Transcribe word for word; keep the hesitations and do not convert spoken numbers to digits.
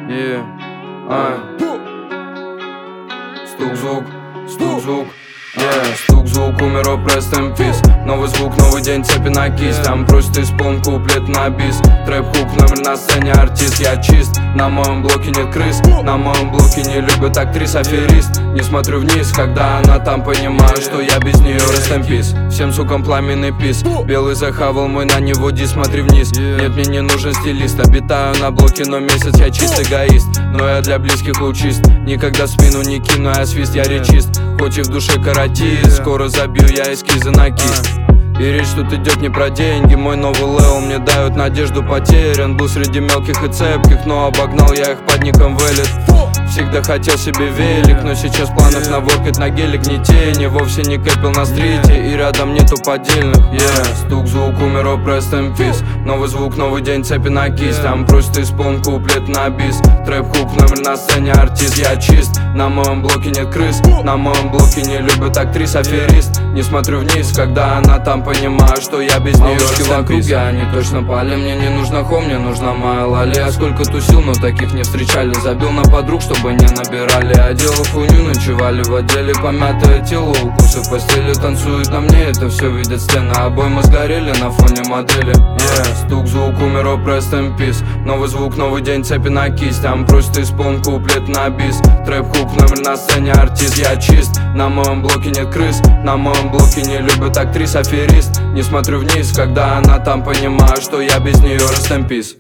Yeah, ай. Стук, звук, стук, звук. Yeah, стук, звук, умер, rest in peace. Новый звук, новый день, цепи на кисть. Там просит исполнить куплет на бис. Трэп-хук, номер на сцене, артист. Я чист, на моем блоке нет крыс. На моем блоке не любит актрис, аферист. Не смотрю вниз, когда она там, понимаю, что я без нее, rest in peace. Всем сукам пламенный пис. Белый захавал мой, на него ди, смотри вниз. Нет, мне не нужен стилист. Обитаю на блоке, но месяц я чист эгоист. Но я для близких лучист. Никогда в спину не кину, я свист, я речист. Хоть и в душе каратист, скоро забью я эскизы на кисть. И речь тут идет не про деньги. Мой новый лео мне дают надежду, потерян. Был среди мелких и цепких, но обогнал я их под ником Велит. Всегда хотел себе велик, но сейчас в планах наворкать на гелик. Не тени, вовсе не кэпил на стрите, и рядом нету поддельных. Yeah, стук, звук, умер, rest in peace. Новый звук, новый день, цепи на кисть. Там просит исполнить куплет на бис. Трэп-хук, номер на сцене, артист. Я чист, на моем блоке нет крыс. На моем блоке не любит актрис, аферист. Не смотрю вниз, когда она там, понимаю, что я без нее, rest in peace. Они точно пали, мне не нужно хом, мне нужна моя лали. Я сколько тусил, но таких не встречали. Забил на подруг, чтобы не набирали. Одела хуйню, ночевали в отделе. Помятое тело, укусы в постели. Танцуют на мне, это все видят стены. Обоймы сгорели на фоне модели. Yeah, стук, звук, умер, rest in peace. Новый звук, новый день, цепи на кисть. Там просит исполнить куплет на бис. Трэп-хук, номер на сцене, артист. Я чист, на моем блоке нет крыс. На моем блоке не любит актрис, аферист. Не смотрю вниз, когда она там, понимаю, что я без нее, rest in peace.